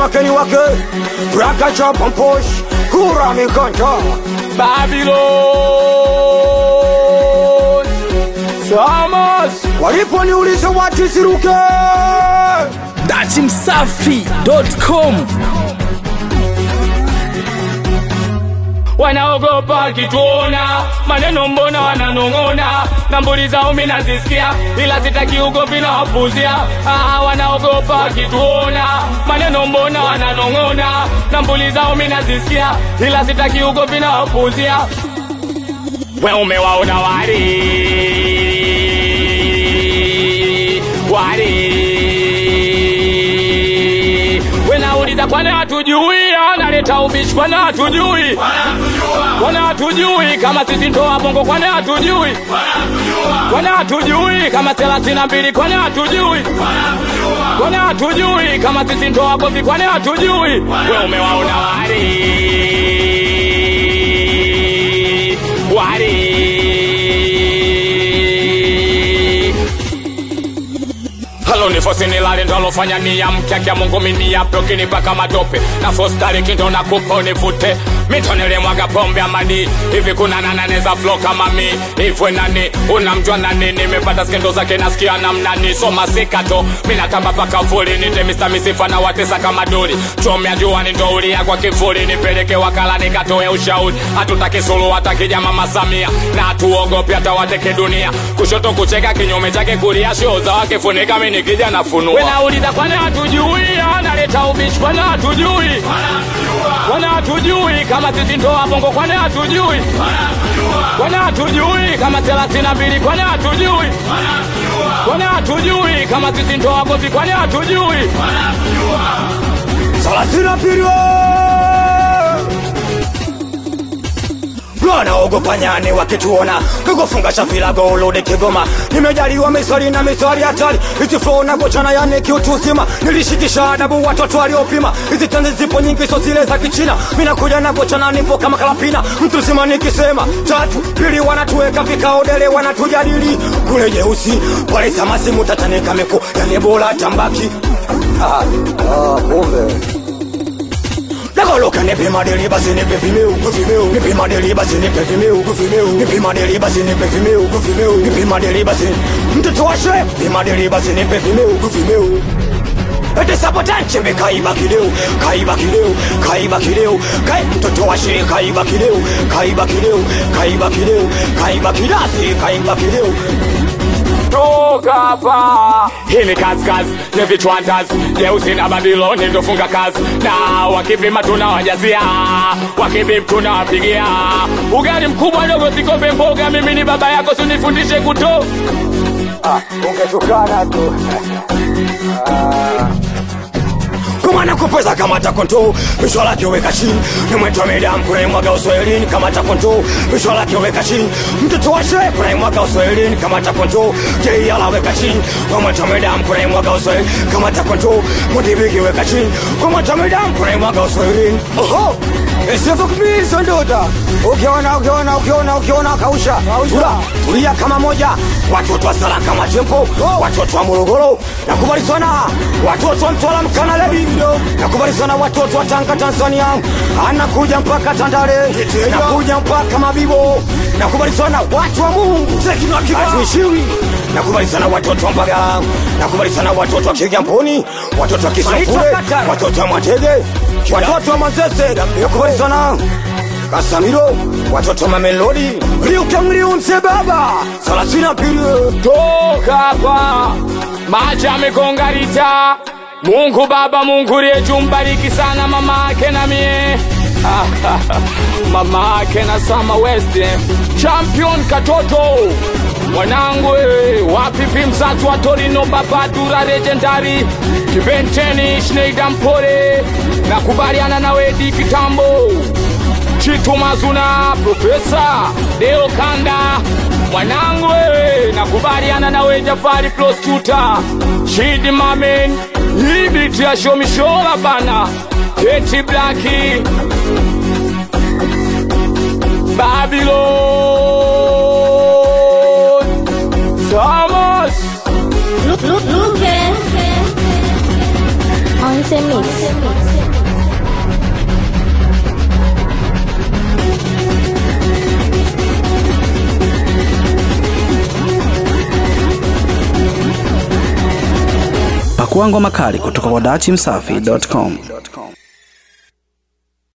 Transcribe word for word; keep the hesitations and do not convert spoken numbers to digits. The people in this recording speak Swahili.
makeni wake Braka chapa mposh Kura mikanja Babylon Samas Walipo niulize wati siruke dati msafi dot com. Wanaogopa kituona, maneno mbona wananongona, nambuli zao mimi nazisikia, ila sitaki ugomvi na wapuzia. Ah, wanaogopa kituona, maneno mbona wananongona, nambuli zao mimi nazisikia, ila sitaki ugomvi na wapuzia. Wewe umewaona wali wali Wenauliza kwa nini hatujui, analeta ubishi kwa nini hatujui, kwa nini hatujui kama sisi ndoa bongo, kwa nini hatujui, kwa nini hatujui kama thelathini na mbili, kwa nini hatujui, kwa nini hatujui kama sisi ndoa bongo, kwa nini hatujui. Wewe umewaona wali wali Halo ni fosi nilale ndo alofanya ni ya mkiakia Mungu mini ya prokini paka matope na fostari kindo na kupo nivute mitonele mwaga pombe amani hivi kuna nananeza flow kama mi hivwe nani unamjua nani nimepata skendo zake nasikia namnani soma sikato mina kama paka fuli nite mister misifa na watesa kama duri chomea juani ndo ulia kwa kifuli nipeleke wakala nikatoe ushauri hatutaki sulu hatakija mama Samia na hatuogopi hata wateke dunia kushoto kucheka kinyume chake kulia show za wake funika mini nikija nafunua. Wenauliza kwa nini hatujui, analeta ubishi kwa nini hatujui, kwa nini hatujui kama sisi ndoa bongo, kwa nini hatujui, kwa nini hatujui kama thelathini na mbili, kwa nini hatujui, kwa nini hatujui kama sisi ndoa bongo, kwa nini hatujui. thelathini na mbili Wanaogopa nyani wakituona kukufunga shafila golode Kigoma nimejaliwa misali na misali hatari hizi flow na gochana yani kiutuzima nilishikisha adabu watoto waliopima hizi tanzi zipo nyingi so zile za kichina mina kuja na gochana nipo kama kalapina mtu zima nikisema tatu pili wanatuweka vikao dele wanatujadili kule jeusi pale samasi mutatanika meko yani bora tambaki ah ah kumbe Loka nipe madeli basi nipe vimeo kufimeo nipe madeli basi nipe vimeo kufimeo nipe madeli basi nipe vimeo kufimeo nipe madeli basi mtoto wa shehe nipe madeli basi nipe vimeo kufimeo ete sabotanche me kaiba kileo kaiba kileo kaiba kileo kai mtoto wa shehe kaiba kileo kaiba kileo kaiba kileo kaiba kilasi kaiba kileo Toka hapa hili kazi kazi ni vichwandazi Jeusi na Babylon ndo funga kazi na wakipima tunawajazia wakipima tunawapigia ugali mkubwa dogo sikope mboga mimi ni baba yako sunifundishe kuto ah ungetukana tu ah Kumana kupeza kama takonto Mishwala kiweka chini Nimwetua medam kuna imwaga uswahilini kama takonto Mishwala kiweka chini Mtoto wa shehe kuna imwaga uswahilini kama takonto Jei ala weka chini Kumwetua medam kuna imwaga uswahilini kama takonto Mudibiki weka chini Kumwetua medam kuna imwaga uswahilini Oho Esifu kubisa ndoda Ukiona ukiona ukiona ukiona kausha Ula tulia kama moja Watoto wa sala kama tempo Watoto wa Morogoro Nakubali sana Watoto wa Mtwala Mkana Lebi Nakubali sana watoto wa Tanga Tanzania Anakuja mpaka Tandale Nakuja mpaka Mabibo Nakubali sana watu wa Mungu Atuishiwi Nakubali sana watoto wa Mbagala Nakubali sana watoto wa Kigamboni Watoto wa Kisafure Watoto wa Mwatege Watoto wa Manzese Nakubali sana Kasamiro Watoto wa Mamelodi Liuke mliu mse baba Salasina pirio Toka hapa Macha mekongarita Mungu baba Mungu reju mbariki sana mama ake na mie mama ake na Sama West Champion katoto Wanangu wapipi msatu wa Torino baba dura legendary Kibenteni Schneider Mpore Nakubaliana na wedi kitambo Chitu Mazuna Professor Deo Kanda Mwanangu nakubaliana na we Jafari Prosecutor Shidi Mamen Hibiti ya Shomishola bana Keti Blacki Babylon Samas Look, look, look, look, on the mix. Pakua ngoma kali kutoka kwa dachimsafi dot com.